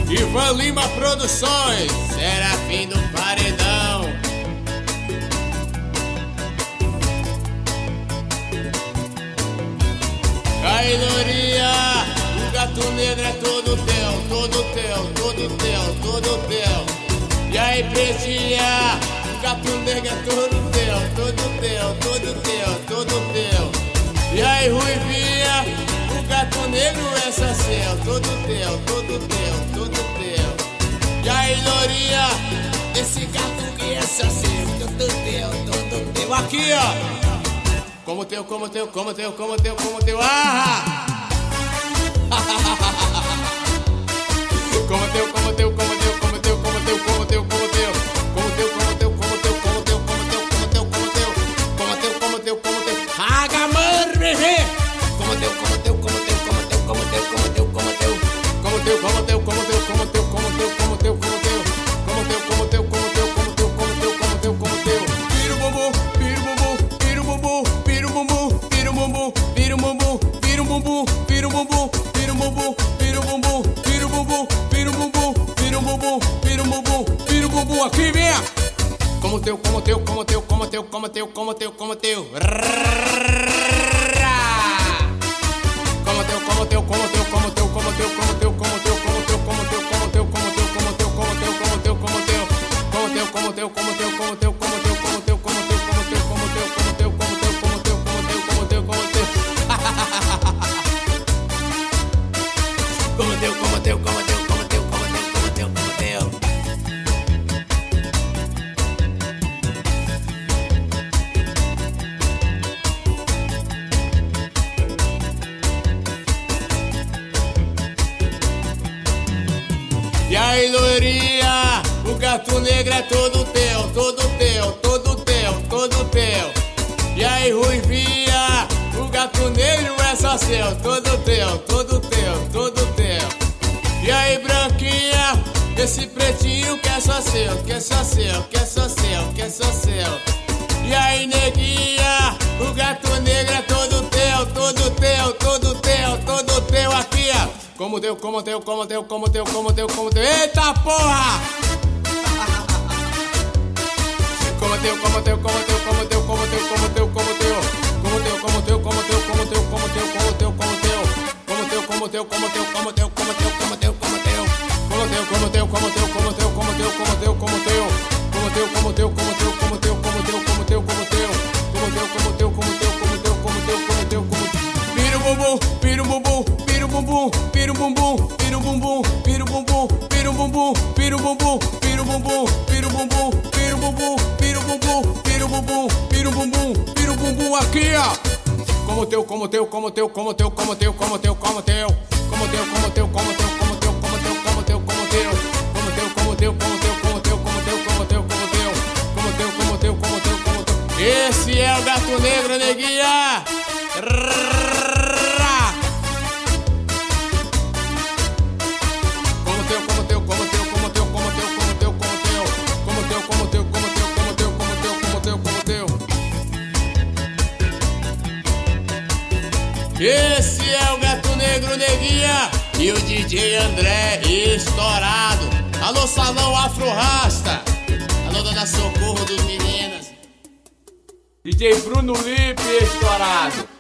Ivan Lima Produções, Serafim do Paredão. Cailoria, o gato negro é todo teu, todo teu, todo teu, todo teu. E aí, pretinha, o gato negro é todo teu, todo teu, todo teu, todo teu. E aí, ruivinha, o gato negro é só seu, todo teu, todo teu, todo teu. E aí, lourinha, esse gato que é só seu, todo teu, todo teu. Aqui, ó. Como teu, como teu, como teu, como teu, como teu. Ah! Como teu, como teu, como teu, como teu, como teu, como teu, como teu. Como teu, como teu, como teu, como teu, como teu, como teu, como teu. Como teu, como teu, como teu. Agamar, bebê. Como teu, como teu, como teu, como teu, como teu, como teu, como teu. Como teu, como teu, como teu, como teu, como teu, como teu, como teu. Como teu, como teu, como teu, como teu, como teu, como teu, como teu. Piro bumbum, piro bumbum, piro bumbum, piro bumbum, piro bumbum, piro bumbum, piro bumbum, piro bumbum, piro bumbum, piro bumbum, piro bumbum, piro bumbum, piro bumbum, piro bumbum, piro bumbum. Aqui vem. Como teu, como teu, como teu, como teu, como teu, como teu, como teu. Como teu, como teu, como teu, como teu, como teu, como teu, como teu, como teu, como teu, como teu, como teu, como teu, como teu, como teu, como teu. Como teu, como teu, como teu, como teu, como teu, como teu, como teu, como teu, como teu, como teu, como teu, como teu, como teu, como teu, como teu. Como teu, como teu, como teu, como teu, como teu, como teu, como teu. E aí, loirinha, o gato negro é todo teu, todo teu, todo teu, todo teu. E aí, ruivinha, o gato negro é só seu, todo teu, todo teu, todo teu. E aí, branquinha, esse pretinho que é só seu, que é só seu, que é só seu, que é só seu. E aí, neguinha, o gato negro é todo teu, todo teu, todo teu, todo teu. Aqui, ó. Como teu, como teu, como teu, como teu, como teu, como teu. Eita porra! Como teu, como teu, como teu, como teu, como teu, como teu, como teu. Como teu, como teu, como teu, como teu, como teu, como teu, como teu. Como teu, como teu, como teu, como teu, como teu, como teu, como teu. Como teu, como teu, como teu, como teu, como teu, como teu, como teu. Como teu, como teu, como teu, como teu, como teu, como teu, como teu. Como teu, como teu, como teu, como teu, como teu, como teu, como teu. Piro bumbum, piro bumbum, piro bumbum, piro bumbum, piro bumbum, piro bumbum, piro bumbum, piro bumbum, piro bumbum, piro bumbum, piro bumbum, piro bumbum, piro bumbum, piro bumbum, piro bumbum. Aqui, ó. Como teu, como teu, como teu, como teu, como teu, como teu, como teu. Como teu, como teu, como teu, como teu, como teu, como teu, como teu. Como teu, como teu, como teu, como teu, como teu, como teu, como teu. Como teu, como teu, como teu, como teu. Esse é o gato negro, neguinha. Como teu, como teu, como teu, como teu, como teu, como teu, como teu. Como teu, como teu, como teu, como teu, como teu, como teu, como teu. Esse é o gato negro, neguinha. E o DJ André estourado. Alô, Salão Afro Rasta. Alô, Dona Socorro dos Meninas. DJ Bruno Lipe estourado.